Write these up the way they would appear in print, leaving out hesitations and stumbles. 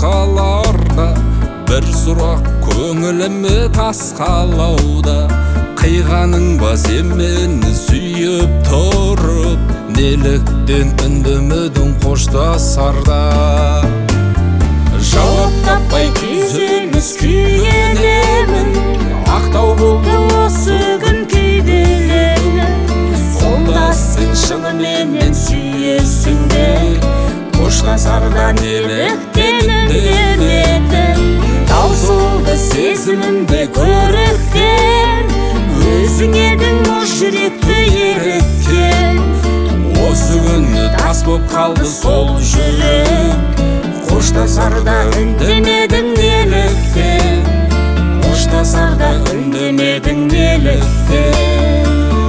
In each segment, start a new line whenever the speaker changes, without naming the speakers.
басқаларда бір сұрақ көңіліме тасқалауда. Қиғаның ба сен мені сүйіп тұрып, неліктен үндемедің қоштасарда?
Жауап таппай күйзеліс күйгенемін, ақтау болды осы күн күйбелеңі. Сонда сен шынымен сүйесің бе? Қоштасарда неліктен үндемедің? Таусылды сезімімді көріктен, өзің едің мұз жүректі еріткен. Осы күні тас боп қалды сол жүрек, қоштасарда үндемедің неліктен? Қоштасарда үндемедің неліктен?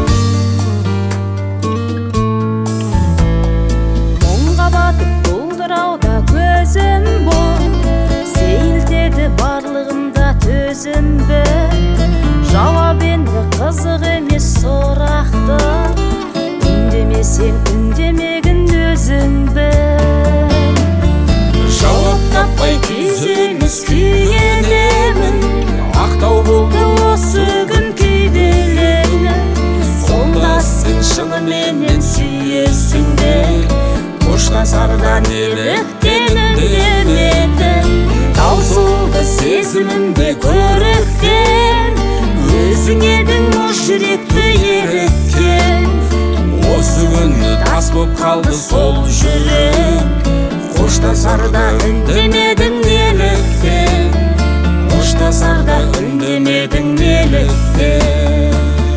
Мұңға батып бұлдырауда көзім бол, сейілтеді барлығымда төзім бір. Жауап енді қызық емес сұрақты, үндемесең үндемегін өзің бір. Жауап таппай күйзеліс күйгенемін, ақтау болды осы күн күйбелеңі. Сонда сен шынымен сүйесің бе? Қоштасарда неліктен үндемедің? Таусылды сезімімді көріктен, өзің едің мұз жүректі еріткен. Осы күні тас боп қалды сол жүрек, қоштасарда үндемедің неліктен? Қоштасарда үндемедің неліктен?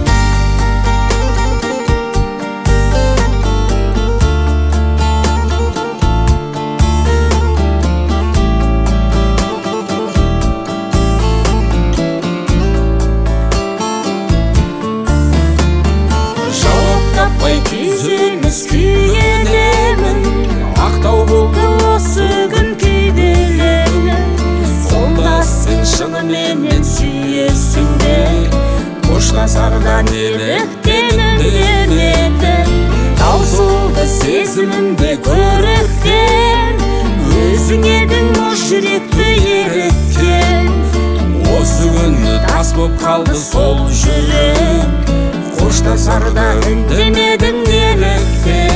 Күйзеліс күйгенемін, ақтау болды осы күн күйбелеңі. Сонда сен шынымен сүйесің бе? Қоштасарда неліктен үндемедің? Таусылды сезімімді көріктен, өзің едің мұз жүректі еріткен. Осы күні тас боп қалды сол жүрек, қоштасарда үндемедің неліктен?